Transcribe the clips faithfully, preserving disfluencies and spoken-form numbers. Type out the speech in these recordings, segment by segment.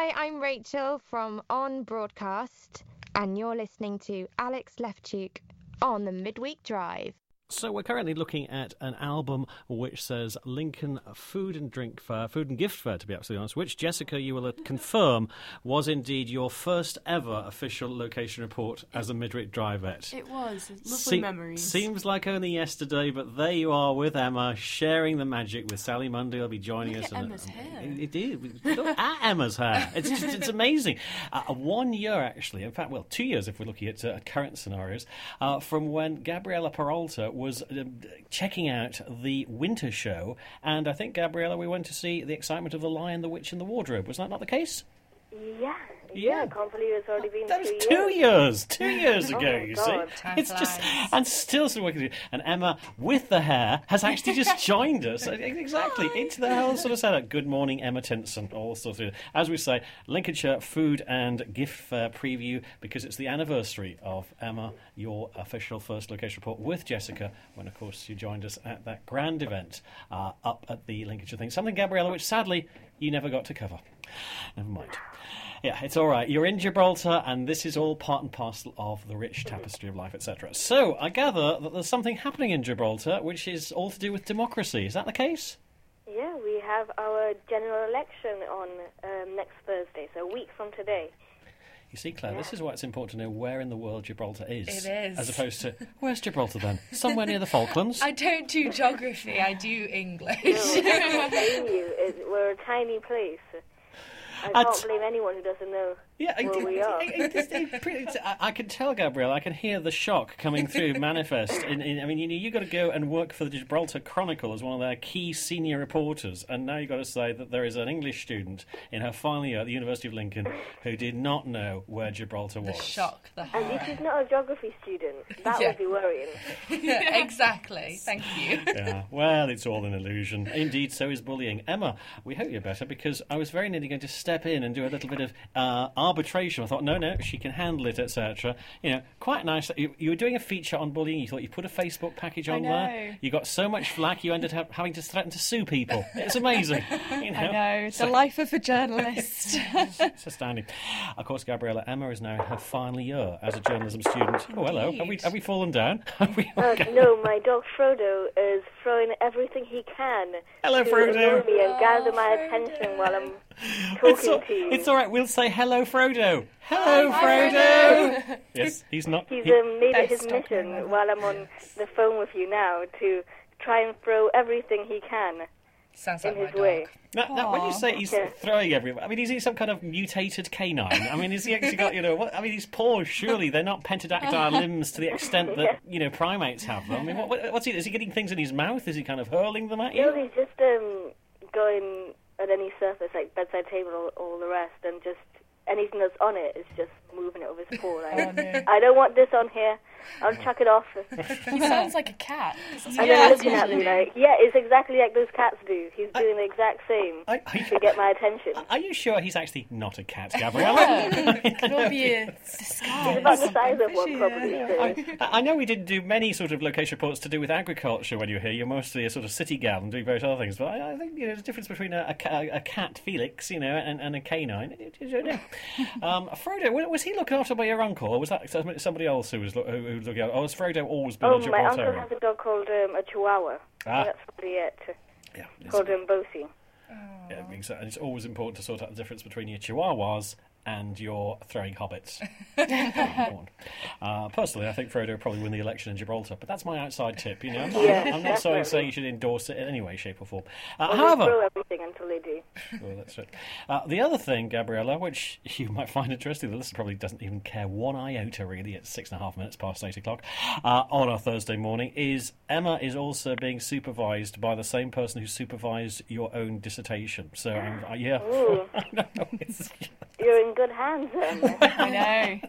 Hi, I'm Rachel from On Broadcast, and you're listening to Alex Lefchuk on the Midweek Drive. So we're currently looking at an album which says Lincoln Food and Drink Fair, Food and Gift Fair, to be absolutely honest, which, Jessica, you will confirm was indeed your first ever official location report as a Midweek Drivette. It was. Lovely Se- memories. Seems like only yesterday, but there you are with Emma, sharing the magic with Sally Mundy. Will be joining Look us. at and, Emma's hair. It did. Look at Emma's hair. It's just, it's amazing. Uh, one year, actually, in fact, well, two years if we're looking at uh, current scenarios, uh, from when Gabriela Peralta was uh, checking out the winter show, and I think, Gabriela, we went to see The Excitement of the Lion, the Witch, and the Wardrobe. Was that not the case? Yeah, yeah, I can't believe it's already been that was two, two years. years. Two years Oh ago, my you God. see. Time It's just flies. and still still working. And Emma, with the hair, has actually just joined us. Exactly into the whole sort of setup. Good morning, Emma Tinson. All sorts of, as we say, Lincolnshire Food and Gift Fair preview, because it's the anniversary of Emma, your official first location report with Jessica, when of course you joined us at that grand event uh, up at the Lincolnshire thing. Something, Gabriella, which sadly you never got to cover. Never mind. Yeah, it's all right. You're in Gibraltar, and this is all part and parcel of the rich tapestry of life, et cetera. So, I gather that there's something happening in Gibraltar which is all to do with democracy. Is that the case? Yeah, we have our general election on um, next Thursday, so a week from today. You see, Claire, this is why it's important to know where in the world Gibraltar is. It is. As opposed to, where's Gibraltar then? Somewhere near the Falklands? I don't do geography, I do English. No, I'm telling you, it, we're a tiny place. I I'd- can't blame anyone who doesn't know Yeah, I, where we are. I, I, I can tell, Gabrielle, I can hear the shock coming through manifest. In, in, I mean, you know, you've got to go and work for the Gibraltar Chronicle as one of their key senior reporters, and now you've got to say that there is an English student in her final year at the University of Lincoln who did not know where Gibraltar The was. shock, the And horror. if she's not a geography student, that Yeah. would be worrying. Exactly, thank you. Yeah, well, it's all an illusion. Indeed, so is bullying. Emma, we hope you're better, because I was very nearly going to step in and do a little bit of uh, arbitration. I thought, no, no, she can handle it, et cetera. You know, quite nice. You, you were doing a feature on bullying. You thought you put a Facebook package on know. there. You got so much flack, you ended up having to threaten to sue people. It's amazing. You know? I know, it's So- the life of a journalist. It's astounding. Of course, Gabriella, Emma is now in her final year as a journalism student. Oh, hello. Have we, have we fallen down? Have we Uh, no, my dog Frodo is throwing everything he can Hello, to Frodo. annoy me and gather my Oh, attention while I'm talking It's all, to you. it's all right. We'll say hello, Frodo. Hello, Frodo. Yes, he's not. He's he- um, made Don't it his stop mission him, Emma. while I'm on the phone with you now to try and throw everything he can Sounds in like my his dog. way. Now, now, when you Aw. say he's Yeah. throwing everywhere, I mean, is he some kind of mutated canine? I mean, is he actually got, you know, what, I mean, his paws, surely they're not pentadactyl limbs to the extent that, you know, primates have them. I mean, what, what- what's he, is he getting things in his mouth? Is he kind of hurling them at No, you? he's just um, going at any surface, like bedside table or all the rest, and just anything that's on it is just moving it with his paw. Like, Oh, no. I don't want this on here. I'll chuck it off. He sounds like a cat. And Yeah, then looking at me usually. like, yeah, it's exactly like those cats do. He's doing the exact same I- I- to get my attention. Are you sure he's actually not a cat, Gabriella? Could all be a He's disguise. about the size of one, probably. So. I, I know we didn't do many sort of location reports to do with agriculture when you were here. You're mostly a sort of city gal and doing various other things. But I, I think you know there's a difference between a, a, ca- a cat, Felix, you know, and, and a canine. You don't know. um, Frodo, wa- was he looked after by your uncle, or was that somebody else who was, lo- who, who was looking after? Or has Frodo always been Oh, a my Gibraltar? uncle has a dog called um, a Chihuahua. Ah. That's probably it. Yeah, it's, Called um, Bosie. yeah, exactly. And it's always important to sort out the difference between your Chihuahuas and your throwing hobbits. Important. uh, personally, I think Frodo would probably win the election in Gibraltar, but that's my outside tip. You know, I'm not, Yeah, I'm not sorry to say definitely. you should endorse it in any way, shape, or form. Uh, Well, however, they throw everything until they do. well, that's right. Uh, the other thing, Gabriella, which you might find interesting, the listener probably doesn't even care one iota really at six and a half minutes past eight o'clock uh, on a Thursday morning, is Emma is also being supervised by the same person who supervised your own dissertation. So, um, uh, yeah. Ooh. I know, it's- You're in good hands then. I know.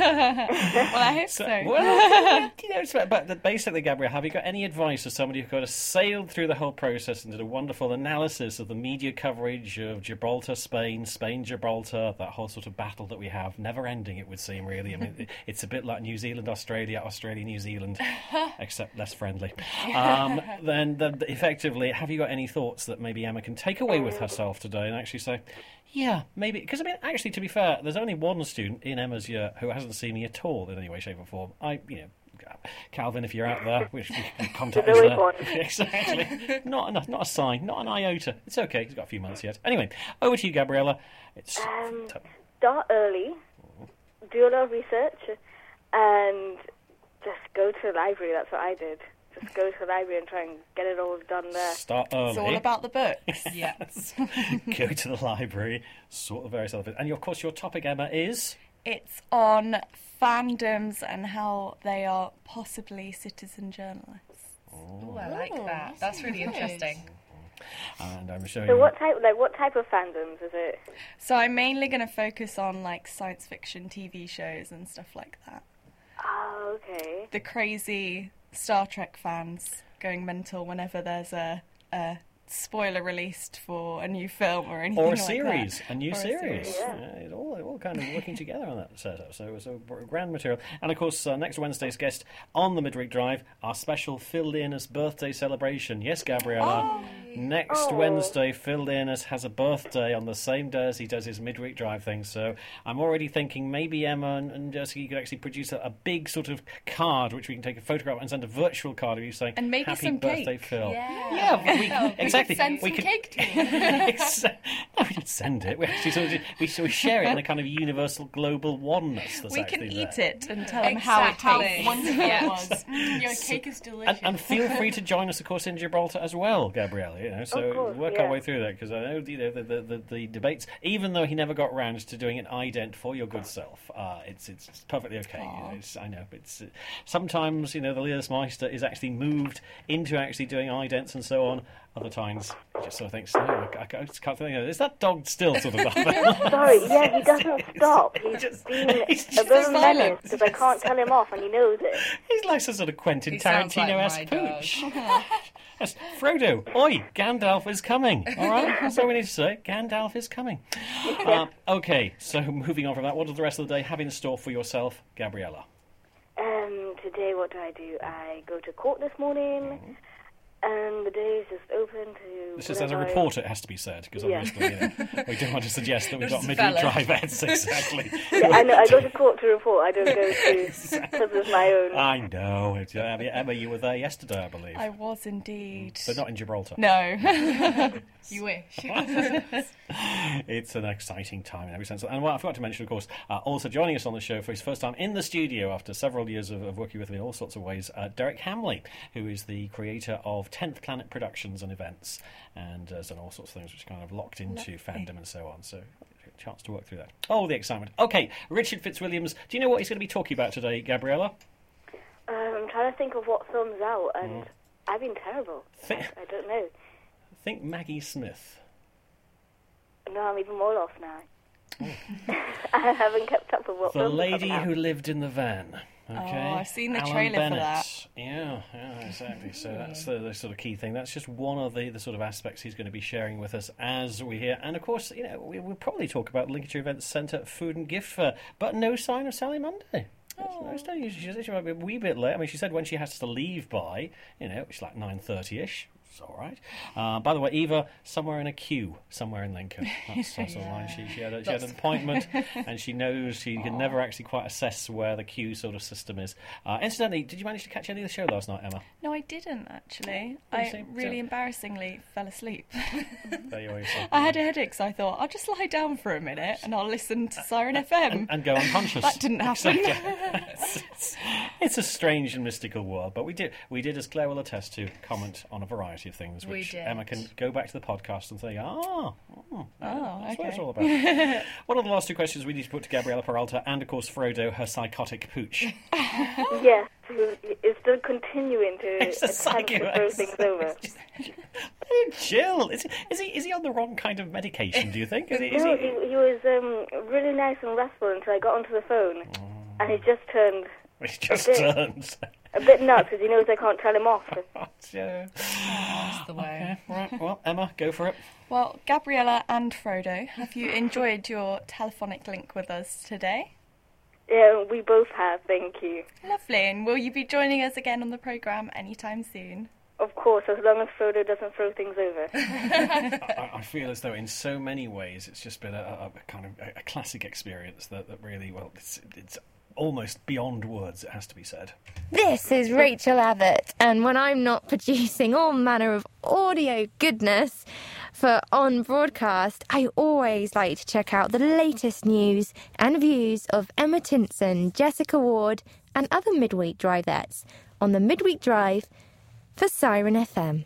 Well, I hope so. well, you know, it's- but basically, Gabrielle, have you got any advice for somebody who kind of sailed through the whole process and did a wonderful analysis of the media coverage of Gibraltar, Spain, Spain, Gibraltar, that whole sort of battle that we have, never ending, it would seem, really. I mean, it- it's a bit like New Zealand, Australia, Australia, New Zealand, except less friendly. Um, then, the, effectively, have you got any thoughts that maybe Emma can take away with herself today and actually say, Yeah, maybe. Because, I mean, actually, to be fair, there's only one student in Emma's year who hasn't seen me at all in any way, shape or form. I, you know, Calvin, if you're out there, we can contact us There's there. always one. Exactly. Not enough, not a sign, not an iota. It's okay, he's got a few months yet. Anyway, over to you, Gabriella. It's Um, t- start early, do a lot of research, and just go to the library. That's what I did. Just go to the library and try and get it all done there. start early. It's all about the books. Yes. Go to the library, sort of various other things. And, of course, your topic, Emma, is... It's on fandoms and how they are possibly citizen journalists. Ooh, I like that. That's really interesting. And I'm showing So you... what type, like, what type of fandoms is it? So I'm mainly going to focus on like science fiction T V shows and stuff like that. Oh, okay. The crazy Star Trek fans going mental whenever there's a, a spoiler released for a new film or anything Or a like series, that. a new Or a series. series. Yeah. Yeah, it's all, all kind of working together on that setup. So it was a grand material. And of course, uh, next Wednesday's guest on the Midweek Drive, our special Phil Learners birthday celebration. Yes, Gabriella. Next Oh. Wednesday, Phil Learners has a birthday on the same day as he does his Midweek Drive thing. So I'm already thinking maybe Emma and, and Jessica could actually produce a, a big sort of card which we can take a photograph and send a virtual card of you saying, And maybe Happy some birthday, cake. Phil. Yeah. Yeah, we, Oh, exactly. We could send We some could- cake to you. Ex- no, we don't send it. We actually sort of, we, so we share it in a kind of universal global oneness. That's We can actually eat there. it and tell them how, it Exactly. tastes. wonderful Yeah. it was. Mm, your cake is delicious. And, and feel free to join us, of course, in Gibraltar as well, Gabrielle. You know, so Of course, work yeah. our way through that because I know you know the, the, the, the debates. Even though he never got round to doing an ident for your good self, uh, it's it's perfectly okay. You know, it's, I know it's uh, sometimes you know the Leersmeister is actually moved into actually doing idents and so on. Other times, you just sort of think, no, I, I just can't think of it. Is that dog still sort of Sorry, yeah, he doesn't stop. He's just- being he's a just bit of a silent. menace because I can't tell him off, and he knows it. He's like some sort of Quentin He sounds like Tarantino-esque my dog. pooch. Yes, Frodo, oi, Gandalf is coming. All right, that's all we need to say. Gandalf is coming. Um, okay, so moving on from that, what does the rest of the day have in store for yourself, Gabriella? Um, today, what do I do? I go to court this morning, and the day is just open to. This is as a whatever I- reporter, it has to be said, because Yeah. obviously you know, we don't want to suggest that we've got This is midweek valid. drive ads. Exactly. Yeah, I know. I go to court to report. I don't go to because of my own. I know. It's, uh, Emma, you were there yesterday, I believe. I was indeed. But not in Gibraltar. No. You wish. It's an exciting time in every sense. And well, I forgot to mention, of course, uh, also joining us on the show for his first time in the studio after several years of, of working with him in all sorts of ways, uh, Derek Hamley, who is the creator of tenth Planet Productions and Events, and uh, has done all sorts of things which are kind of locked into Lovely. fandom and so on. So, a chance to work through that. Oh, the excitement. Okay, Richard Fitzwilliams, do you know what he's going to be talking about today, Gabriella? Um, I'm trying to think of what film's out, and Mm. I've been terrible. Thi- I, I don't know. Think Maggie Smith. No, I'm even more lost now. I haven't kept up with what The films are lady coming out. who lived in the van. Okay. Oh, I've seen the Alan trailer for Bennett. that. Yeah, yeah, exactly. So that's the, the sort of key thing. That's just one of the, the sort of aspects he's going to be sharing with us as we hear. And of course, you know, we, we'll probably talk about the Lincolnshire Events Centre Food and Gift Fair, but no sign of Sally Monday. Oh. No, no, she said she might be a wee bit late. I mean, she said when she has to leave by, you know, it's like nine thirty-ish. It's all right. Uh, by the way, Eva, somewhere in a queue, somewhere in Lincoln. That's, that's all right. She, she, had a, she had an appointment, and she knows she can never actually quite assess where the queue sort of system is. Uh, incidentally, did you manage to catch any of the show last night, Emma? No, I didn't actually. Oh, I same- really same. embarrassingly fell asleep. There you are. yourself. I had a headache, so I thought I'll just lie down for a minute and I'll listen to Siren F M. and go unconscious. That didn't happen. it's, it's- it's a strange and mystical world, but we did, we did, as Claire will attest to, comment on a variety of things, We which did. Emma can go back to the podcast and say, ah, mm, Oh, that's what it's okay. all about. What are the last two questions we need to put to Gabriella Peralta and, of course, Frodo, her psychotic pooch? Yes, who is still continuing to It's a attempt to throw psycho- things over. Chill. Is he, is he is he on the wrong kind of medication, do you think? Is he, is No, he... he, he was um, really nice and restful until I got onto the phone, and he just turned He just bit- turns. a bit nuts because he knows I can't tell him off. Yeah. That's the way. Okay, right. Well, Emma, go for it. Well, Gabriella and Frodo, have you enjoyed your telephonic link with us today? Yeah, we both have, thank you. Lovely. And will you be joining us again on the programme anytime soon? of course, as long as Frodo doesn't throw things over. I, I feel as though in so many ways it's just been a, a, a kind of a, a classic experience that, that really, well, it's, it's almost beyond words, it has to be said. This is Rachel Abbott, and when I'm not producing all manner of audio goodness for On Broadcast, I always like to check out the latest news and views of Emma Tinson, Jessica Ward, and other Midweek Drivettes on the Midweek Drive for Siren F M.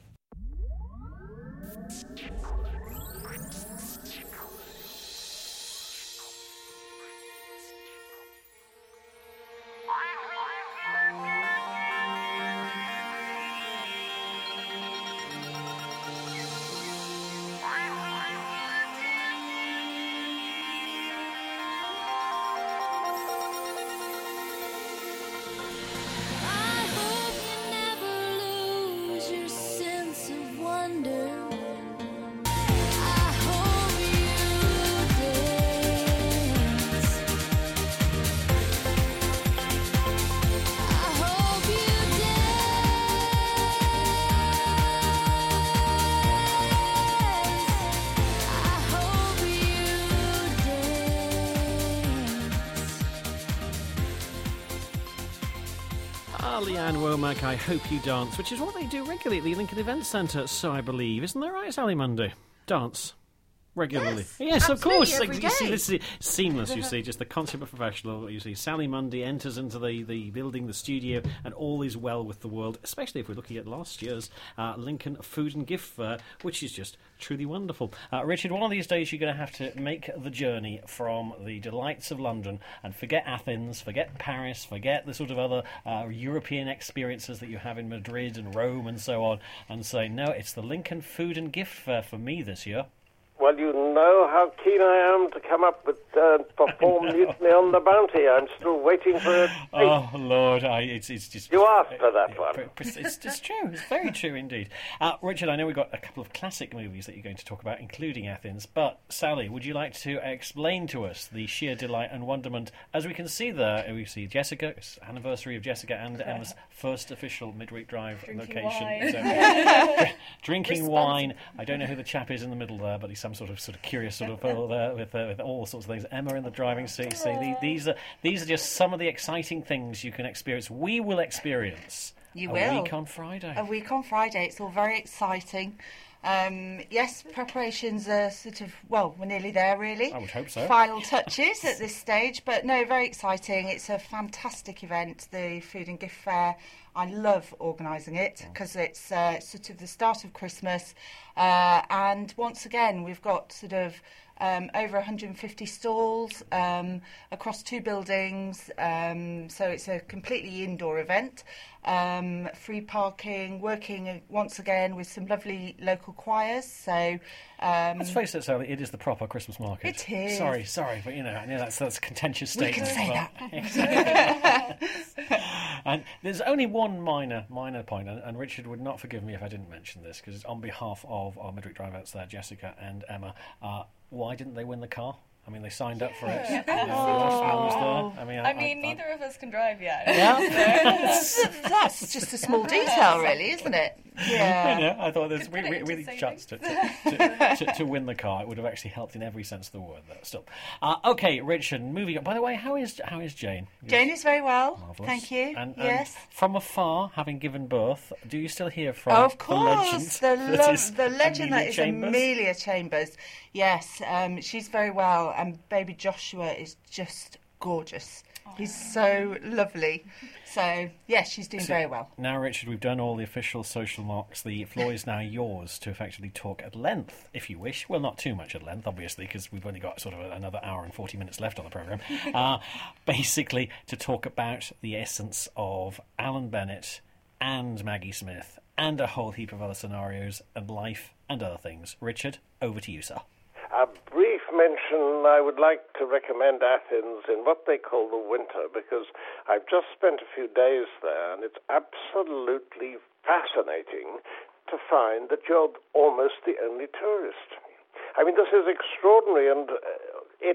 Leanne Womack, I Hope You Dance, which is what they do regularly at the Lincoln Events Centre, so I believe. Isn't that right, Sally Mundy? Dance. Regularly. Yes, yes of course. every you see, day. this is seamless, you see, just the consummate professional. You see, Sally Mundy enters into the, the building, the studio, and all is well with the world, especially if we're looking at last year's uh, Lincoln Food and Gift Fair, which is just truly wonderful. Uh, Richard, one of these days you're going to have to make the journey from the delights of London and forget Athens, forget Paris, forget the sort of other uh, European experiences that you have in Madrid and Rome and so on, and say, no, it's the Lincoln Food and Gift Fair for me this year. Well, you know how keen I am to come up with uh, perform Mutiny on the Bounty. I'm still waiting for it. Oh, Lord, I, it's, it's just... You asked for that one. It's just true. It's very true indeed. Uh, Richard, I know we've got a couple of classic movies that you're going to talk about, including Athens, but Sally, would you like to explain to us the sheer delight and wonderment? As we can see there, we see Jessica, it's anniversary of Jessica and Emma's first official Midweek Drive Drinking location. wine. So, drinking wine. I don't know who the chap is in the middle there, but he's some sort of sort of curious sort of fellow there with uh, with all sorts of things. Emma in the driving seat. See, the- these are these are just some of the exciting things you can experience. We will experience You a will. week on Friday. A week on Friday. It's all very exciting. Um, yes, preparations are sort of, well, we're nearly there, really. I would hope so. Final touches at this stage, but no, very exciting. It's a fantastic event, the Food and Gift Fair. I love organising it because it's uh, sort of the start of Christmas. Uh, and once again, we've got sort of um, over one hundred fifty stalls um, across two buildings. Um, so it's a completely indoor event. Um, free parking, working uh, once again with some lovely local choirs. So um, Let's face it, Sally, it is the proper Christmas market. It is. Sorry, sorry, but you know, I know that's that's a contentious We statement. can say but- And there's only one minor minor point, and, and Richard would not forgive me if I didn't mention this, because it's on behalf of our Midweek Drive outs there, Jessica and Emma. Uh, why didn't they win the car? I mean, they signed up for it. Yeah. You know, the last one was there. I mean, I mean, neither of us can drive yet. Yeah. that's just a small detail, really, isn't it? Yeah. Yeah, I thought there's Could put really, it into really savings. chance to, to, to, to win the car. It would have actually helped in every sense of the word, though. Still, uh, okay, Richard. Moving on. By the way, how is how is Jane? Jane is very well, Marvellous. thank you. And, and yes. from afar, having given birth, do you still hear from Oh, of the course, legend? the, that lo- is the legend Amelia that is Chambers? Amelia Chambers. Yes, um, she's very well, and baby Joshua is just gorgeous. He's so lovely. So, yes, she's doing So, very well. Now, Richard, we've done all the official social marks. The floor is now yours to effectively talk at length, if you wish. Well, not too much at length, obviously, because we've only got sort of another hour and forty minutes left on the programme. uh, basically, to talk about the essence of Alan Bennett and Maggie Smith and a whole heap of other scenarios and life and other things. Richard, over to you, sir. A brief mention, I would like to recommend Athens in what they call the winter, because I've just spent a few days there, and it's absolutely fascinating to find that you're almost the only tourist. I mean, this is extraordinary, and uh, it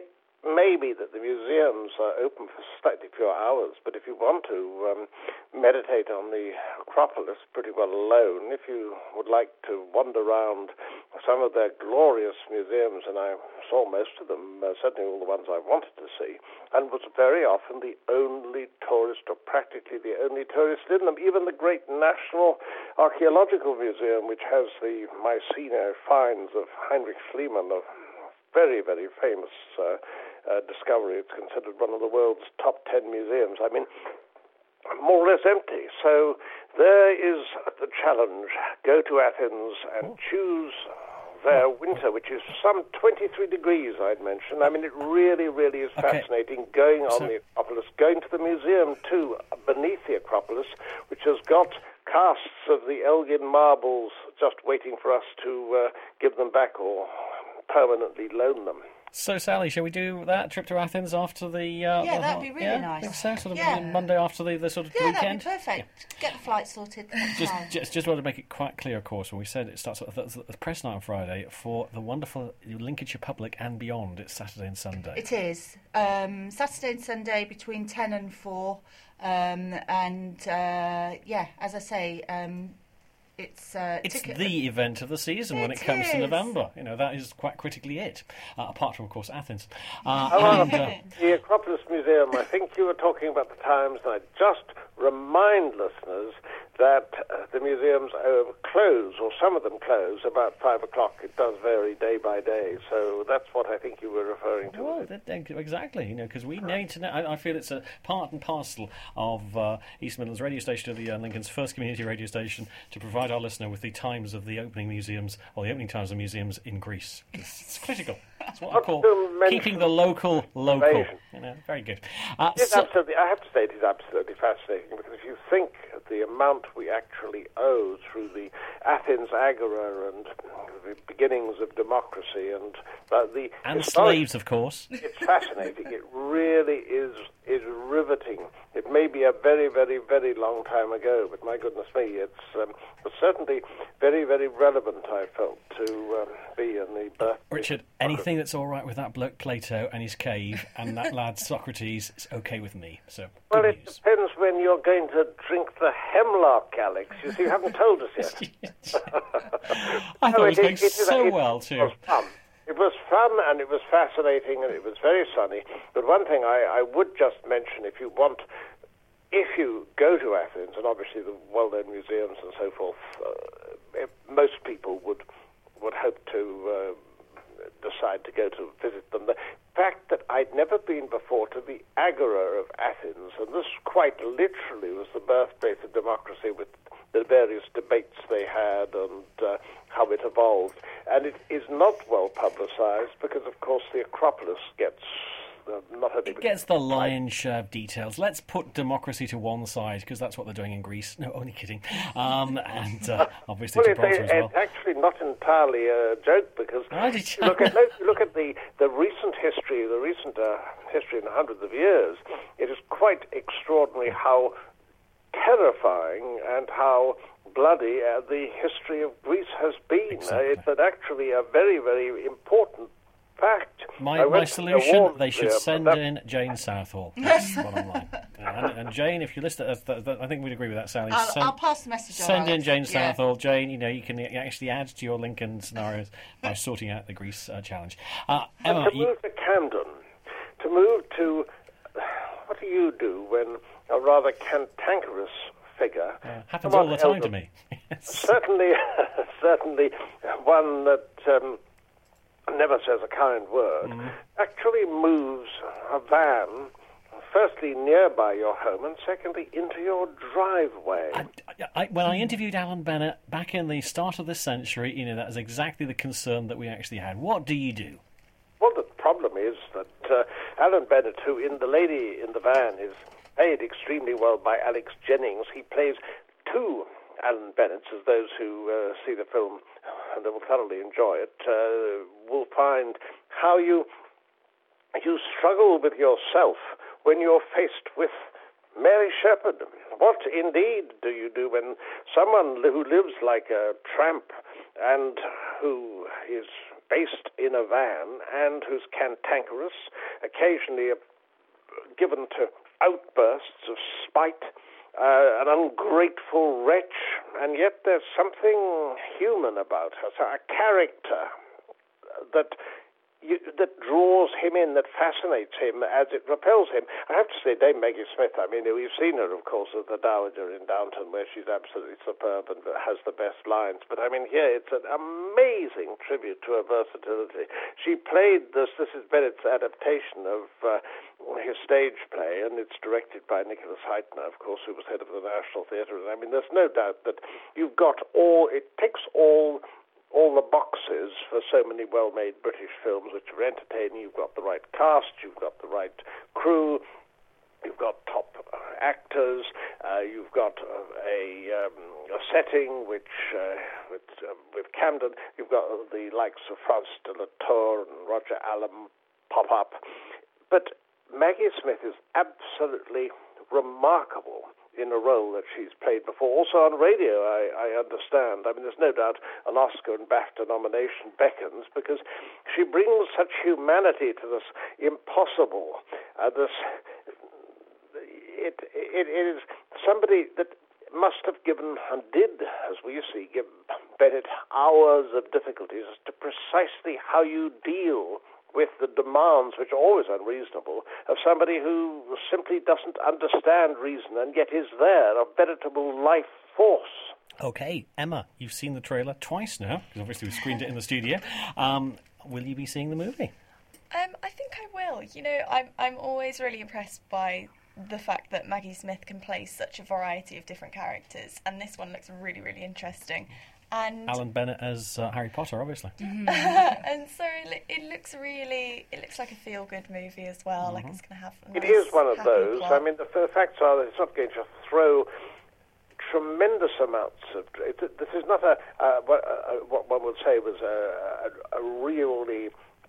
maybe that the museums are open for slightly fewer hours, but if you want to um, meditate on the Acropolis pretty well alone, if you would like to wander around some of their glorious museums, and I saw most of them, uh, certainly all the ones I wanted to see, and was very often the only tourist, or practically the only tourist in them. Even the great National Archaeological Museum, which has the Mycenae finds of Heinrich Schliemann, a very, very famous uh, uh, discovery. It's considered one of the world's top ten museums. I mean, more or less empty. So there is the challenge. Go to Athens and choose their winter, which is some twenty-three degrees, I'd mention. I mean, it really, really is Okay. fascinating going on So- the Acropolis, going to the museum, too, beneath the Acropolis, which has got casts of the Elgin marbles just waiting for us to uh, give them back or permanently loan them. So, Sally, shall we do that trip to Athens after the... Uh, Yeah, the- that'd be really yeah, nice. Think so? Sort of Yeah. Monday after the, the sort of Yeah, weekend? that'd be perfect. Get the flight sorted. That's Just, fine. just, just wanted to make it quite clear, of course, when we said it starts at the, the press night on Friday for the wonderful Lincolnshire public and beyond. It's Saturday and Sunday. It is. Um, Saturday and Sunday between ten and four. Um, and, uh, yeah, as I say, um, it's... Uh, It's ticket- the event of the season when it It comes to is. November. You know, that is quite critically it, uh, apart from, of course, Athens. Uh, However, and, uh, the Acropolis Museum, I think you were talking about the times, and I just remind listeners that uh, the museums uh, close, or some of them close, about five o'clock. It does vary day by day, so that's what I think you were referring to. Well, that- that- exactly, you know, because we need to know. I, I feel it's a part and parcel of uh, East Midlands radio station, the uh, Lincoln's first community radio station, to provide our listener with the times of the opening museums, or the opening times of museums in Greece. It's, it's critical. It's what I Not call to mention keeping the local local. invasion. You know, very good. Uh, It is so- absolutely, I have to say it is absolutely fascinating, because if you think of the amount we actually owe through the Athens Agora and the beginnings of democracy and uh, the and historic- slaves, of course. It's fascinating. It really is is riveting. It may be a very, very, very long time ago, but my goodness me, it's um, was certainly very, very relevant, I felt, to um, be in the birth. Richard, anything that's all right with that bloke Plato and his cave and that lad Socrates is okay with me. So, Well, good it news. depends when you're going to drink the hemlock, Alex. You see, you haven't told us yet. I thought No, it was it going is- it is- so it well, too. was fun. It was fun and it was fascinating and it was very sunny. But one thing I, I would just mention, if you want, if you go to Athens, and obviously the well-known museums and so forth, uh, most people would would hope to uh, decide to go to visit them. The fact that I'd never been before to the Agora of Athens, and this quite literally was the birthplace of democracy with the various debates they had and uh, how it evolved. And it is not well publicized because, of course, the Acropolis gets uh, not only... It gets the lion's share of details. Let's put democracy to one side, because that's what they're doing in Greece. No, only kidding. Um, and uh, obviously Well, it's, Gibraltar as well. it's actually not entirely a joke because Oh, did you? look at no, look at the, the recent history, the recent uh, history in hundreds of years. It is quite extraordinary how terrifying and how bloody uh, the history of Greece has been. Exactly. Uh, it's an, actually a very, very important fact. My, I my went to the solution, war they should museum, send but that- in Jane Southall. That's the bottom line. And, and Jane, if you listen, that, that, that, I think we'd agree with that, Sally. I'll, Send- I'll pass the message on. Send in Alex. Jane Yeah. Southall. Jane, you know, you can actually add to your Lincoln scenarios by sorting out the Greece uh, challenge. Uh, Emma, to you, move to Camden, to move to... What do you do when a rather cantankerous figure... uh, happens somewhat all the time elder- to me. Yes. Certainly, certainly one that um, never says a kind word, Mm-hmm. actually moves a van, firstly nearby your home, and secondly into your driveway. I, I, when I interviewed Alan Bennett back in the start of this century, you know, that was exactly the concern that we actually had. What do you do? Well, the problem is that uh, Alan Bennett, who in The Lady in the Van is played extremely well by Alex Jennings, he plays two Alan Bennetts, as those who uh, see the film and they will thoroughly enjoy it, uh, will find how you you struggle with yourself when you're faced with Mary Shepherd. What indeed do you do when someone who lives like a tramp and who is based in a van and who's cantankerous, occasionally given to outbursts of spite, uh, an ungrateful wretch, and yet there's something human about her, so a character that you, that draws him in, that fascinates him as it repels him. I have to say, Dame Maggie Smith, I mean, we've seen her, of course, as the Dowager in Downton, where she's absolutely superb and has the best lines. But, I mean, here it's an amazing tribute to her versatility. She played this, this is Bennett's adaptation of uh, his stage play, and it's directed by Nicholas Heitner, of course, who was head of the National Theatre. And, I mean, there's no doubt that you've got all, it ticks all... all the boxes for so many well-made British films which are entertaining. You've got the right cast, you've got the right crew, you've got top uh, actors, uh, you've got uh, a, um, a setting which, uh, with, uh, with Camden, you've got the likes of Francis de la Tour and Roger Allam pop up. But Maggie Smith is absolutely remarkable in a role that she's played before. Also on radio, I, I understand. I mean, there's no doubt an Oscar and BAFTA nomination beckons because she brings such humanity to this impossible, uh, this... It, it, it is somebody that must have given, and did, as we see, give Bennett hours of difficulties as to precisely how you deal with the demands, which are always unreasonable, of somebody who simply doesn't understand reason and yet is there, a veritable life force. Okay, Emma, you've seen the trailer twice now, because obviously we screened it in the studio. Um, will you be seeing the movie? Um, I think I will. You know, I'm I'm always really impressed by the fact that Maggie Smith can play such a variety of different characters, and this one looks really, really interesting. And Alan Bennett as uh, Harry Potter, obviously. and so it, it looks really, it looks like a feel-good movie as well. Mm-hmm. Like it's going to have a nice, it is one of happy those. plot. I mean, the, the facts are that it's not going to throw tremendous amounts of... It, this is not a, uh, what, uh, what one would say was a, a, a really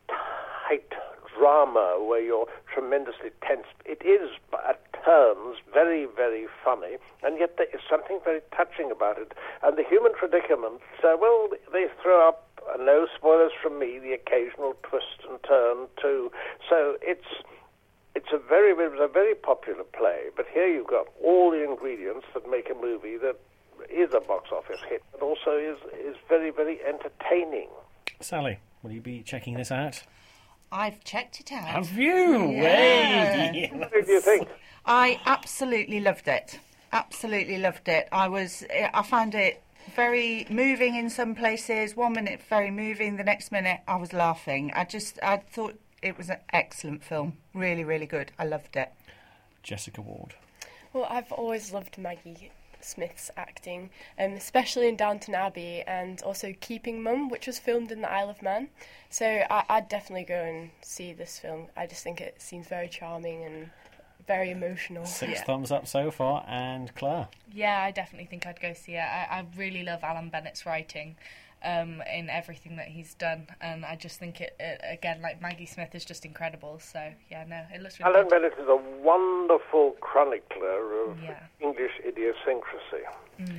tight drama where you're tremendously tense. It is, at turns, very, very funny, and yet there is something very touching about it. And the human predicament, uh, well, they throw up, uh, no spoilers from me, the occasional twist and turn too. So it's it's a very, it was a very popular play, but here you've got all the ingredients that make a movie that is a box office hit, but also is, is very, very entertaining. Sally, will you be checking this out? I've checked it out. Have you? Yeah. Hey. What do you think? I absolutely loved it. Absolutely loved it. I was. I found it very moving in some places. One minute very moving, the next minute I was laughing. I just. I thought it was an excellent film. Really, really good. I loved it. Jessica Ward. Well, I've always loved Maggie Smith's acting, um, especially in Downton Abbey and also Keeping Mum, which was filmed in the Isle of Man. So I, I'd definitely go and see this film. I just think it seems very charming and very emotional. Six yeah. thumbs up so far. And Claire? Yeah, I definitely think I'd go see it. I, I really love Alan Bennett's writing um, in everything that he's done, and I just think it, it again, like Maggie Smith is just incredible. So yeah, no, it looks really Alan good. Bennett is a wonderful chronicler of Yeah. English idiosyncrasy. Mm.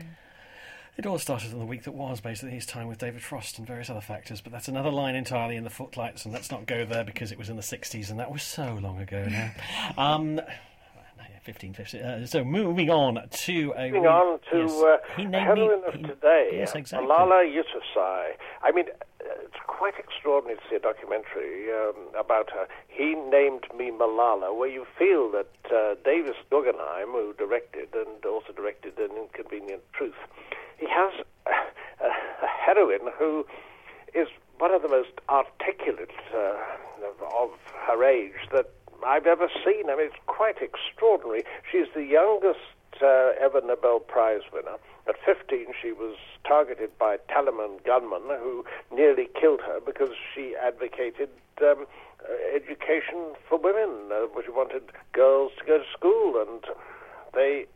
It all started in the week that was, basically his time with David Frost and various other factors, but that's another line entirely in the Footlights, and let's not go there because it was in the sixties, and that was so long ago now. um, fifteen, fifteen. Uh, so moving on to a... Moving on to yes, uh, he a named heroine me, of he, today, yes, exactly. Malala Yousafzai. I mean, uh, it's quite extraordinary to see a documentary um, about her. He named me Malala, where you feel that uh, Davis Guggenheim, who directed and also directed An Inconvenient Truth, he has a, a, a heroine who is one of the most articulate uh, of, of her age that I've ever seen. I mean, it's quite extraordinary. She's the youngest uh, ever Nobel Prize winner. At fifteen, she was targeted by Taliban gunmen who nearly killed her because she advocated um, uh, education for women, uh, she wanted girls to go to school, and they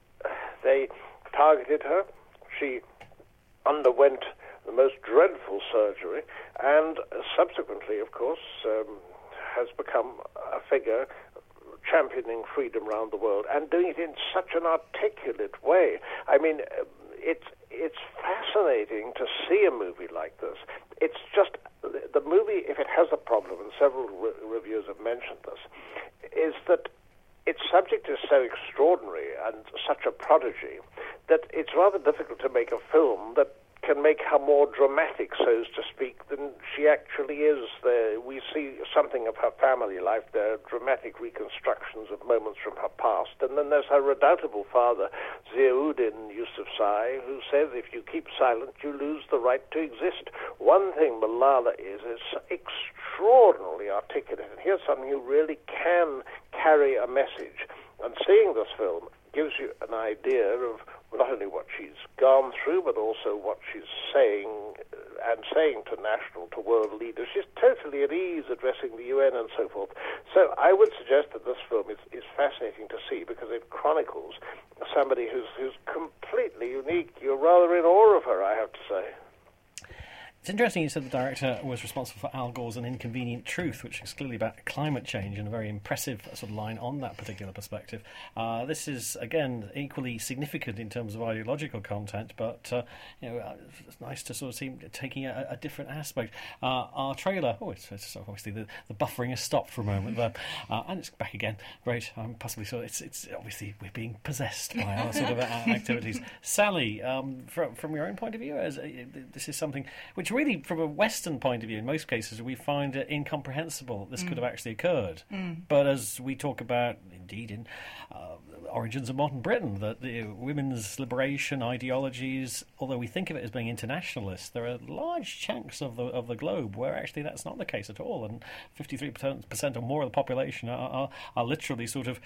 they targeted her. She underwent the most dreadful surgery, and subsequently, of course, um, has become a figure championing freedom around the world and doing it in such an articulate way. I mean, it's it's fascinating to see a movie like this. It's just the, the movie, if it has a problem, and several re- reviewers have mentioned this, is that its subject is so extraordinary and such a prodigy that it's rather difficult to make a film that can make her more dramatic, so as to speak, than she actually is. There, we see something of her family life. There are dramatic reconstructions of moments from her past. And then there's her redoubtable father, Ziauddin Yousafzai, who says, if you keep silent, you lose the right to exist. One thing Malala is, is extraordinarily articulate. And here's something who really can carry a message. And seeing this film gives you an idea of not only what she's gone through, but also what she's saying uh, and saying to national, to world leaders. She's totally at ease addressing the U N and so forth. So I would suggest that this film is, is fascinating to see because it chronicles somebody who's, who's completely unique. You're rather in awe of her, I have to say. It's interesting you said the director was responsible for Al Gore's An Inconvenient Truth, which is clearly about climate change and a very impressive sort of line on that particular perspective. Uh, this is, again, equally significant in terms of ideological content, but uh, you know, it's nice to sort of see taking a, a different aspect. Uh, our trailer, oh, it's, it's obviously the, the buffering has stopped for a moment there, uh, and it's back again. Great, um, possibly so. It's, it's obviously we're being possessed by our sort of activities. Sally, um, from from your own point of view, as uh, this is something which really, from a Western point of view, in most cases, we find it incomprehensible this mm. could have actually occurred. Mm. But as we talk about, indeed, in uh, Origins of Modern Britain, that the women's liberation ideologies, although we think of it as being internationalist, there are large chunks of the of the globe where actually that's not the case at all, and fifty-three percent or more of the population are, are, are literally sort of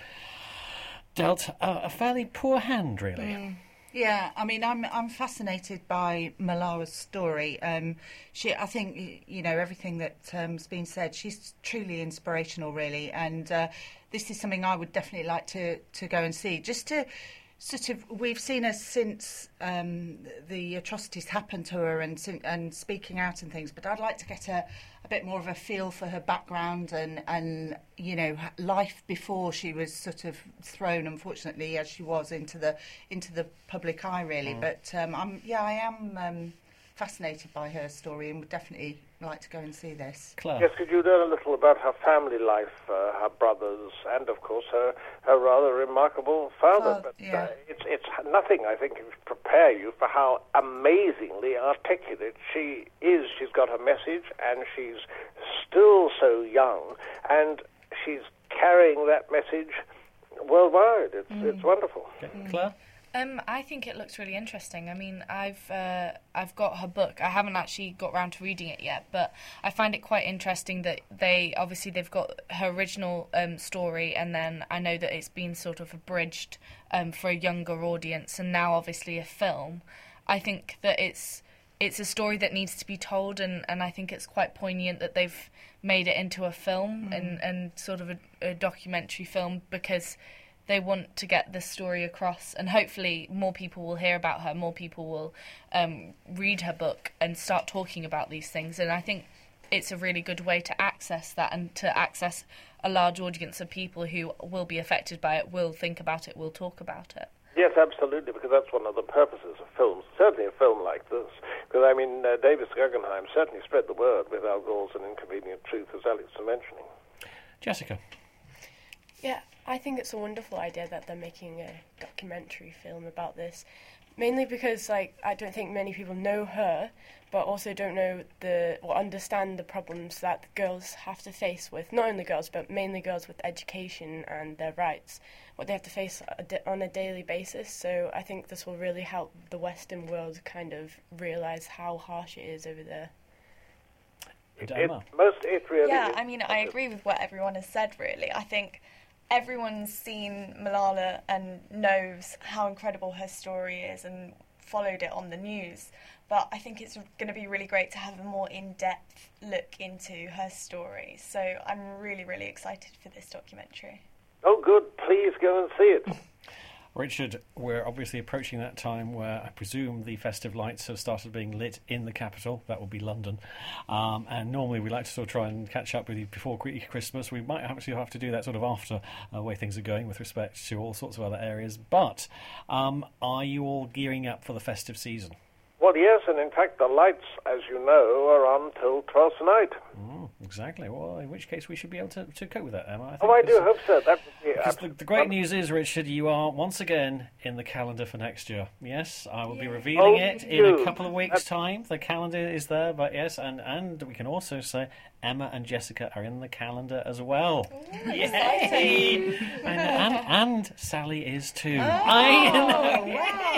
dealt a, a fairly poor hand, really. Mm. Yeah, I mean, I'm I'm fascinated by Malala's story. Um, she, I think, you know, everything that's um, been said. She's truly inspirational, really, and uh, this is something I would definitely like to, to go and see. Just to sort of, we've seen her since um, the atrocities happened to her and and speaking out and things. But I'd like to get a, a bit more of a feel for her background and and you know life before she was sort of thrown, unfortunately, as she was into the into the public eye, really. Mm. But um, I'm yeah, I am um, fascinated by her story and would definitely like to go and see this. Claire. Yes, could you learn a little about her family life, uh, her brothers, and of course her, her rather remarkable father? Oh, but yeah. uh, it's it's nothing, I think, to prepare you for how amazingly articulate she is. She's got her message, and she's still so young, and she's carrying that message worldwide. It's mm. it's wonderful. Okay. Claire? Um, I think it looks really interesting. I mean, I've uh, I've got her book. I haven't actually got round to reading it yet, but I find it quite interesting that they obviously they've got her original um, story, and then I know that it's been sort of abridged um, for a younger audience, and now obviously a film. I think that it's it's a story that needs to be told, and, and I think it's quite poignant that they've made it into a film mm. and, and sort of a, a documentary film, because they want to get this story across, and hopefully more people will hear about her, more people will um, read her book and start talking about these things. And I think it's a really good way to access that, and to access a large audience of people who will be affected by it, will think about it, will talk about it. Yes, absolutely, because that's one of the purposes of films, certainly a film like this. Because, I mean, uh, Davis Guggenheim certainly spread the word with Al Gore's An Inconvenient Truth, as Alex was mentioning. Jessica? Yeah, I think it's a wonderful idea that they're making a documentary film about this, mainly because, like, I don't think many people know her, but also don't know the or understand the problems that girls have to face with, not only girls, but mainly girls with education and their rights, what they have to face on a daily basis. So I think this will really help the Western world kind of realise how harsh it is over there. It, it, most, it really yeah, is. I mean, I agree with what everyone has said, really. I think everyone's seen Malala and knows how incredible her story is and followed it on the news. But I think it's going to be really great to have a more in-depth look into her story. So I'm really, really excited for this documentary. Oh, good. Please go and see it. Richard, we're obviously approaching that time where I presume the festive lights have started being lit in the capital. That will be London. Um, and normally we like to sort of try and catch up with you before Christmas. We might actually have to do that sort of after uh, way things are going with respect to all sorts of other areas. But um, are you all gearing up for the festive season? Well, yes, and in fact, the lights, as you know, are on till twelfth night. Oh, exactly. Well, in which case we should be able to, to cope with that, Emma. I think Oh, I do hope so. That would be Because the, the great absolutely- news is, Richard, you are once again in the calendar for next year. Yes, I will be revealing Oh, it in a you. couple of weeks' That's- time. The calendar is there, but yes, and, and we can also say Emma and Jessica are in the calendar as well. Yay! and, and, and Sally is too. I know.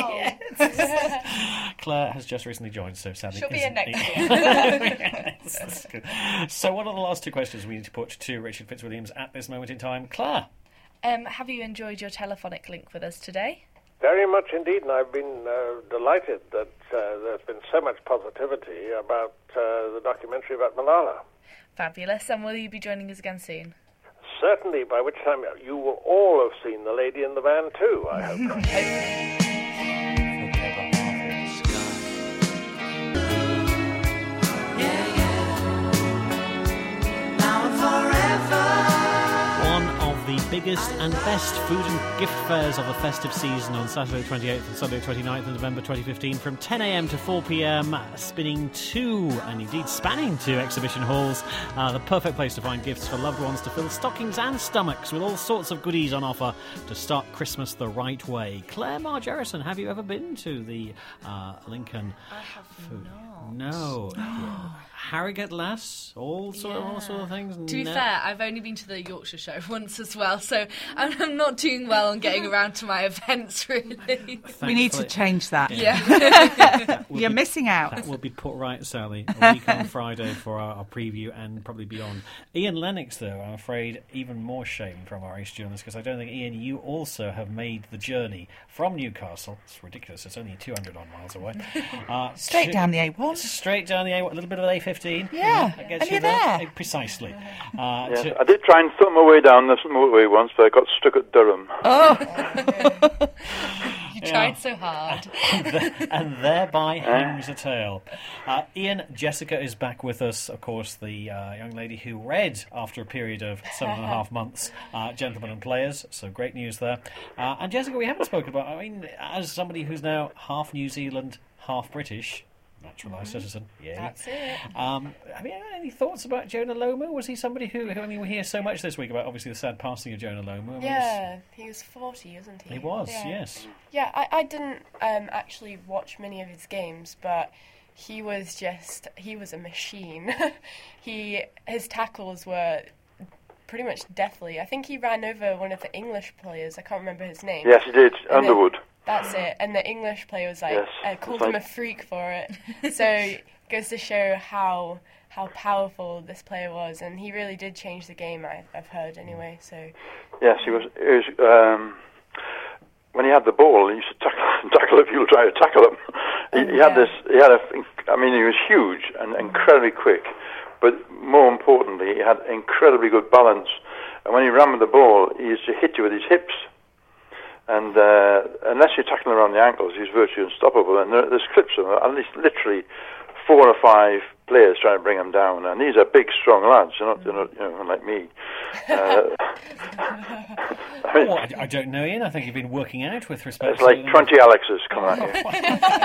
Yes. Claire has just recently joined, so Sally She'll be isn't- in next year. Yes, that's good. So what are the last two questions we need to put to Richard Fitzwilliams at this moment in time? Claire? Um, have you enjoyed your telephonic link with us today? Very much indeed, and I've been uh, delighted that uh, there's been so much positivity about uh, the documentary about Malala. Fabulous. And will you be joining us again soon? Certainly, by which time you will all have seen The Lady in the Van too, I hope. One of the biggest and best food and gift fairs of the festive season on Saturday twenty-eighth and Sunday twenty-ninth of November twenty fifteen from ten a.m. to four p.m, spinning two, and indeed spanning two exhibition halls. Uh, the perfect place to find gifts for loved ones to fill stockings and stomachs with all sorts of goodies on offer to start Christmas the right way. Claire Marge Erison, have you ever been to the uh, Lincoln I have food? not. No. Harrogate Lass, all sort of all sort of things. To be No. fair, I've only been to the Yorkshire show once as well, so I'm, I'm not doing well on getting around to my events, really. We need to Thankfully- change that. Yeah. will You're be- missing out. That will be put right, Sally, a week on Friday for our, our preview and probably beyond. Ian Lennox, though, I'm afraid, even more shame from our Ace journalists, because I don't think, Ian, you also have made the journey from Newcastle. It's ridiculous, it's only two hundred odd miles away. Uh, Straight to- down the A one. Straight down the A, a little bit of A fifteen. Yeah, That gets and you you're there. Eh, Precisely. Uh, Yes, to- I did try and thumb my way down the motorway once, but I got stuck at Durham. You tried so hard. and thereby hangs a tale. Uh, Ian, Jessica is back with us, of course, the uh, young lady who read, after a period of seven and a half months, uh, Gentlemen and Players, so great news there. Uh, and Jessica, we haven't spoken about, I mean, as somebody who's now half New Zealand, half British, naturalised citizen, yeah. That's it. Um, have you had any thoughts about Jonah Lomu? Was he somebody who, who, I mean, we hear so much this week about, obviously, the sad passing of Jonah Lomu. I mean, Yeah, he was forty, wasn't he? He was, Yeah. yes. Yeah, I, I didn't um, actually watch many of his games, but he was just, he was a machine. he His tackles were pretty much deathly. I think he ran over one of the English players. I can't remember his name. Yes, he did. And then- Underwood. That's it. And the English player was like, Yes, uh, called it's him a like- freak for it. So it goes to show how how powerful this player was, and he really did change the game. I, I've heard anyway. So Yes, he was. He was um, when he had the ball, he used to tackle, tackle if you were trying to tackle him. He, he had Yeah. this. He had a. I mean, he was huge and incredibly quick, but more importantly, he had incredibly good balance. And when he ran with the ball, he used to hit you with his hips. And uh, unless you're tackling around the ankles, he's virtually unstoppable. And there, there's clips of at least literally four or five players trying to bring him down. And these are big, strong lads. They're not, they're not you know, like me. Uh, I mean, Well, I, I don't know, Ian. I think you've been working out with respect it's like to... twenty Alexes coming at you.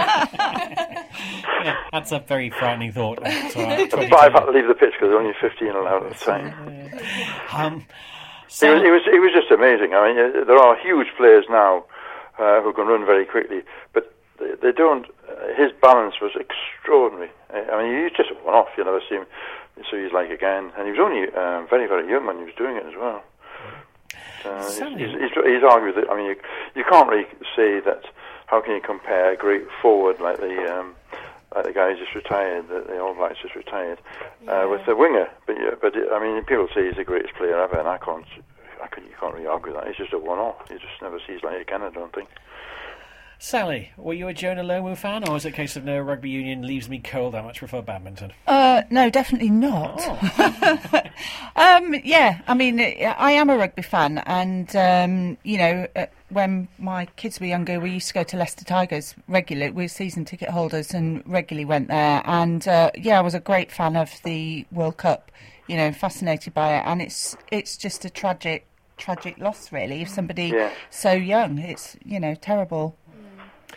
Yeah, that's a very frightening thought. At, uh, And five had to leave the pitch because there were only fifteen allowed at the time. um, He so, was, he was, he was just amazing. I mean, uh, there are huge players now uh, who can run very quickly, but they, they don't. Uh, his balance was extraordinary. I I mean, he's just a one-off. You never see him. So he's like again, and he was only um, very, very young when he was doing it as well. Uh, he's, Sally. he's, he's, he's argued that. I mean, you, you can't really say that. How can you compare a great forward like the um, like the guy who just retired, the, the All Blacks just retired, uh, with the winger? But yeah, but I mean, people say he's the greatest player ever, and I can't. I can, you can't really argue that. He's just a one-off. You just never see his like again. I don't think. Sally, were you a Jonah Lomu fan, or was it a case of no, rugby union leaves me cold, I much prefer badminton? Uh, no, definitely not. um, yeah, I mean, I am a rugby fan, and um, you know, uh, when my kids were younger, we used to go to Leicester Tigers regularly. We were season ticket holders and regularly went there. And uh, yeah, I was a great fan of the World Cup. You know, fascinated by it, and it's it's just a tragic, tragic loss, really. If somebody Yeah. so young, it's you know terrible.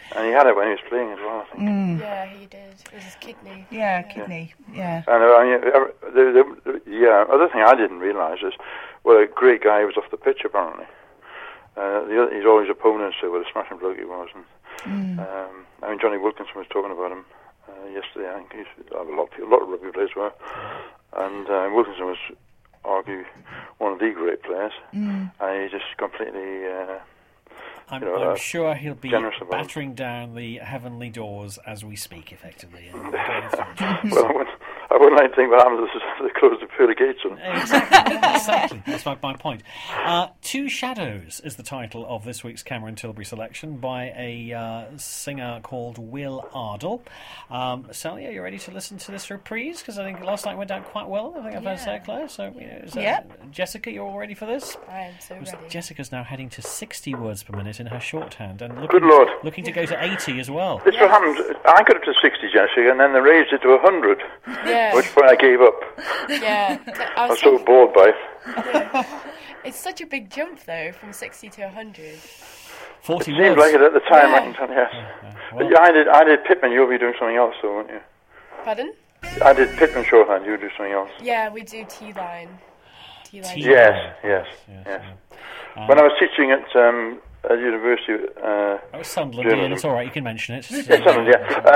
And he had it when he was playing as well, I think. Mm. Yeah, he did. It was his kidney. Yeah, kidney. Yeah. And uh, I mean, uh, the, the, yeah, other thing I didn't realise is, well, a great guy was off the pitch apparently. Uh, the other, his always opponents said what a smashing bloke he was. And, Mm. um, I mean, Johnny Wilkinson was talking about him uh, yesterday. I think he's a lot of people, a lot of rugby players were, and uh, Wilkinson was arguably one of the great players, Mm. and he just completely. Uh, I'm, you know, I'm uh, sure he'll be generous about it. battering down the heavenly doors as we speak, effectively. And going through. Well, I wouldn't, I wouldn't like to think what happens if they close the pearly gates on. Exactly, exactly. That's my, my point. Uh, Two Shadows is the title of this week's Cameron Tilbury selection by a uh, singer called Will Ardle. Um, Sally, are you ready to listen to this reprise? Because I think last night went down quite well. I think I've heard say, Claire. So, you know, is that, Yep. Jessica, you're all ready for this? I am so ready. Jessica's now heading to sixty words per minute in her shorthand, and looking, Good Lord. looking to go to eighty as well. This what happened. I got up to sixty, Jessica, and then they raised it to a hundred. Yeah. At which point I gave up. Yeah. I I was was so so- bored by it. yeah. It's such a big jump, though, from sixty to one hundred. Forty It seemed words. like it at the time, Yeah. I can tell you. Yes. Well- Yeah, I did. I did Pittman. You'll be doing something else, though, won't you? Pardon? I did Pittman shorthand. You do something else. Yeah, we do T-line. T-line. T- Yes, yes, Yes, yes. yeah. When I was teaching at um, at university, uh, That was Sunderland, Journalism. Ian. It's all right. You can mention it. yes, Sunderland,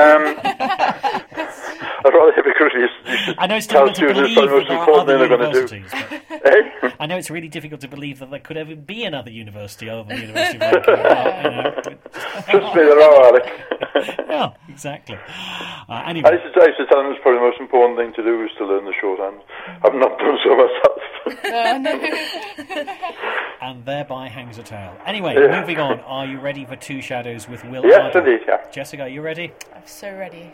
yeah. Um, I'd rather hypocritically you should I know it's tell difficult to students believe it's that the there most are important other thing they're going to do. universities. But Eh? I know it's really difficult to believe that there could ever be another university other than the University of Lincoln. But, you know, Trust me, there are, Alec. well, exactly. Uh, I anyway, used, to, I used to tell them it's probably the most important thing to do is to learn the shorthand. I've not done so myself. Oh, no. and thereby hangs a tale. Anyway, Yeah. moving on. Are you ready for Two Shadows with Will Yes, Ardle? indeed, yeah. Jessica, are you ready? I'm so ready.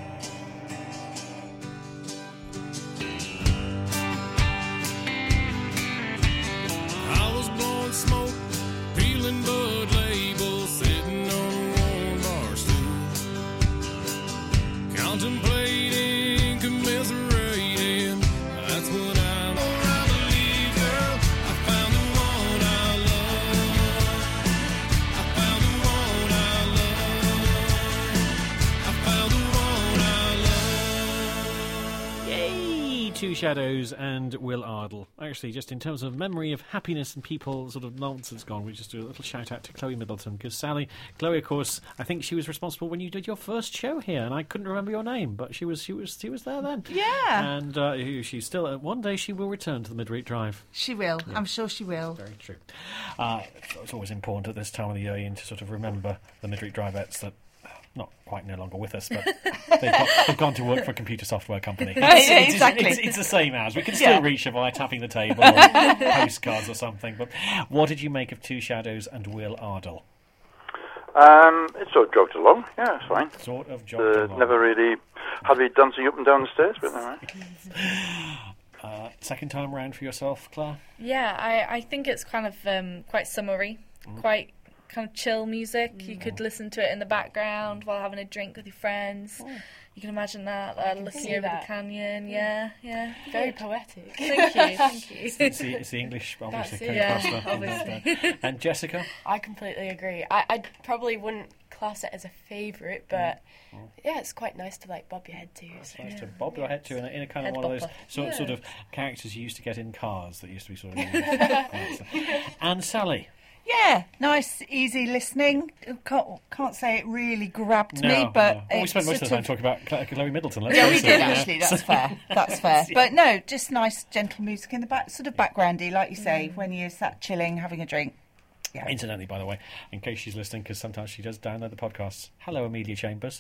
I was blowing smoke, peeling Bud labels, sitting on a warm bar stool, contemplating, commiserating. That's what I'm. Oh, I believe, girl, I found the one I love. I found the one I love. I found the one I love. Yay! Two Shadows and Will Ardle. Actually, just in terms of memory of happiness and people sort of nonsense gone, we just do a little shout out to Chloe Middleton, because Sally, Chloe, of course, I think she was responsible when you did your first show here, and I couldn't remember your name, but she was she was she was there then. Yeah. And uh, she's still uh, one day she will return to the Midweek Drive. She will. I'm sure she will. Very true. Uh, it's always important at this time of the year, Ian, to sort of remember the Midweek Drivettes that. Not quite no longer with us, but they've, got, they've gone to work for a computer software company. It's, Yeah, it's, exactly. It's, it's the same as. We can still Yeah. reach her by tapping the table or postcards or something. But what did you make of Two Shadows and Will Ardle? Um, it sort of jogged along. Yeah, it's fine. Sort of jogged Uh, along. never really had me dancing up and down the stairs, but all right. Uh, second time round for yourself, Claire? Yeah, I, I think it's kind of um, quite summery, quite kind of chill music. You could listen to it in the background while having a drink with your friends. You can imagine that, uh, looking see over that. the canyon. Yeah, yeah. Very poetic. Thank you, thank you. It's the, it's the English, obviously, That's it, yeah, co-caster. obviously. And Jessica? I completely agree. I, I probably wouldn't class it as a favourite, but yeah, it's quite nice to like bob your head to. So. Nice to bob your head to in a, in a kind of Head one of those bopper. sort, Yeah. sort of characters you used to get in cars that used to be sort of... And Sally? Yeah, nice, easy listening. Can't, can't say it really grabbed No, me, but no. Well, we it's spent most of sort the time talking about Cla- Chloe Middleton. Let's Yeah, we face it, did yeah. actually. That's fair. That's fair. But no, just nice, gentle music in the back, sort of backgroundy, like you say, when you're sat chilling, having a drink. Yeah. Incidentally, by the way, in case she's listening, because sometimes she does download the podcasts. Hello, Amelia Chambers.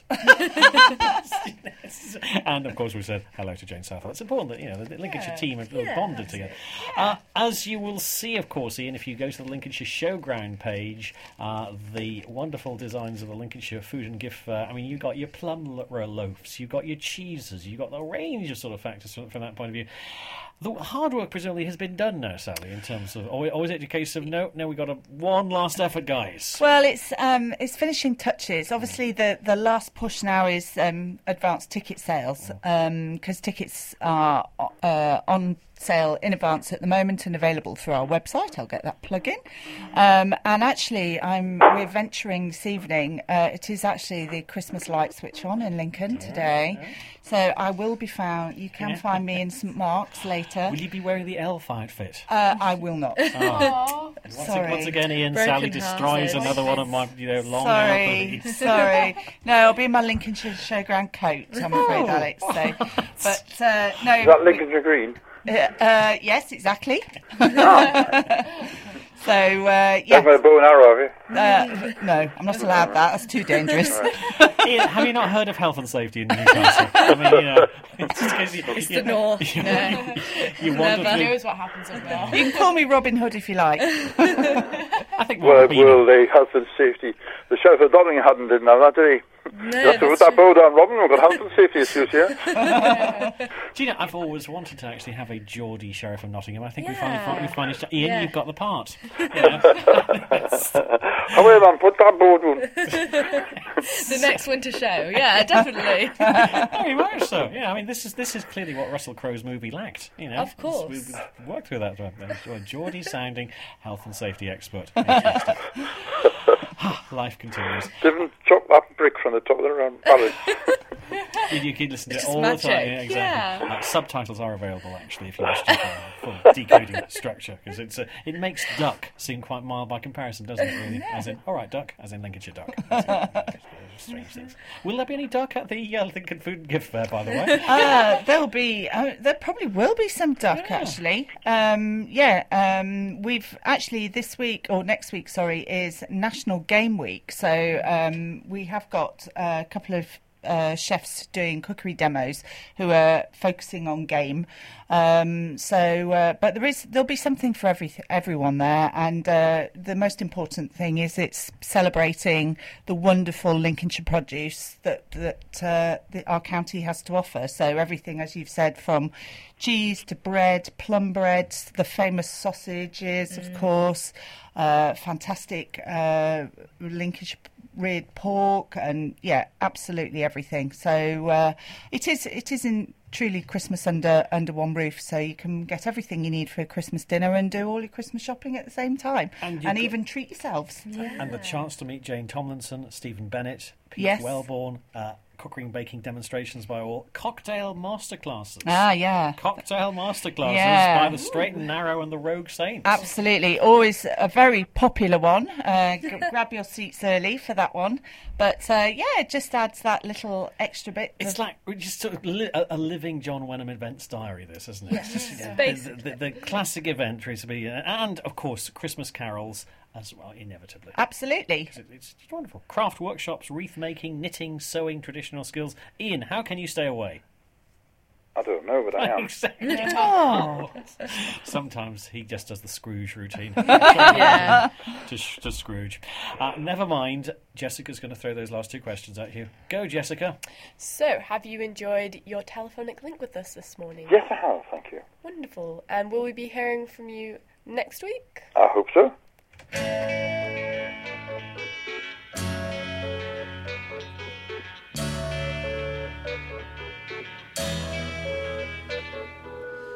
And of course, we said hello to Jane Southwell. It's important that you know the Lincolnshire Yeah. team have Yeah, bonded together. Uh, as you will see, of course, Ian, if you go to the Lincolnshire Showground page, uh, the wonderful designs of the Lincolnshire Food and Gift Fair. I mean, you got your plum lo- loaves, you got your cheeses, you got the range of sort of factors from, from that point of view. The hard work presumably has been done now, Sally, in terms of, or, or is it a case of no, no, we got a one last effort, guys? Well, it's um, it's finishing touches. Obviously, the, the last push now is um, advanced ticket sales because tickets are uh, on sale in advance at the moment and available through our website. I'll get that plug in. Um, and actually, I'm we're venturing this evening. Uh, it is actually the Christmas light switch on in Lincoln today. So I will be found. You can find me in St Mark's later. Will you be wearing the elf outfit? Uh, I will not. Oh. Once, Sorry. once again, Ian Broken Sally destroys hearted. another one of my, you know, long Sorry, outfits. sorry. No, I'll be in my Lincolnshire Showground coat, I'm afraid, Alex. So, but uh, no. Is that Lincolnshire Green? Uh, uh, yes, exactly. So, uh, yeah. Have a bow and arrow, have you? Uh, no, I'm not allowed that. That's too dangerous. Ian, have you not heard of health and safety in Newcastle? I mean, you know, it's just 'cause you, It's you, the north. You, Yeah. you wander Who through. knows what happens up there? You can call me Robin Hood if you like. I think Well, what Rabina- well, the health and safety. The Sheriff of Dodling hadn't didn't have that, did he? No, You have to put that's that true. bow down, Robin. We've got health and safety issues here. Do you know, I've always wanted to actually have a Geordie Sheriff of Nottingham. I think we finally, Yeah. we finally, Ian, Yeah. you've got the part. You know? However, man, put that bow down. The next winter show, yeah, definitely. Very much so. Yeah, I mean, this is this is clearly what Russell Crowe's movie lacked. You know, Of course. We've, we've worked through that. A Geordie sounding health and safety expert. Fantastic. Life continues. Didn't chop that brick from the top of the round palace. You, you can listen to it It's all magic. the time. Yeah, exactly. Yeah. Uh, subtitles are available actually if you wish to uh, for decoding that structure because it's uh, it makes duck seem quite mild by comparison, doesn't it? Really, as in all right, duck, as in Lincolnshire duck. As in, strange things. Will there be any duck at the uh, Lincoln Food and Gift Fair, by the way? Uh, there'll be, uh, there probably will be some duck Yeah. actually. Um, yeah, um, we've actually this week or next week, sorry, is National Game Week. So um, we have got a couple of uh, chefs doing cookery demos who are focusing on game. Um, so, uh, but there is there'll be something for every everyone there, and uh, the most important thing is it's celebrating the wonderful Lincolnshire produce that that, uh, that our county has to offer. So everything, as you've said, from cheese to bread, plum breads, the famous sausages, of course, uh, fantastic uh, Lincolnshire reared pork, and yeah, absolutely everything. So uh, it is it is in truly Christmas under under one roof, so you can get everything you need for a Christmas dinner and do all your Christmas shopping at the same time, And and, you've got- even treat yourselves. And the chance to meet Jane Tomlinson, Stephen Bennett, Pete Yes. Wellborn, uh, cookery and baking demonstrations by all, cocktail masterclasses. Ah, yeah. Cocktail masterclasses Yeah. by the Straight and Narrow and the Rogue Saints. Absolutely, always a very popular one. Uh, g- grab your seats early for that one, but uh, yeah, it just adds that little extra bit. It's of- like we're just sort of li- a, a living John Wenham events diary, this, isn't it? It's just, you know, the, Basically. the, the classic event to be, uh, and of course, Christmas carols as well, inevitably. absolutely. It's, it's just wonderful. Craft workshops, wreath making, knitting, sewing, traditional skills. Ian, how can you stay away? I don't know, but I am. Exactly. Oh. Sometimes he just does the Scrooge routine. Yeah. to, sh- to Scrooge. Uh, never mind. Jessica's going to throw those last two questions at you. Go, Jessica. So, have you enjoyed your telephonic link with us this morning? Yes, I have, thank you. Wonderful. And will we be hearing from you next week? I hope so.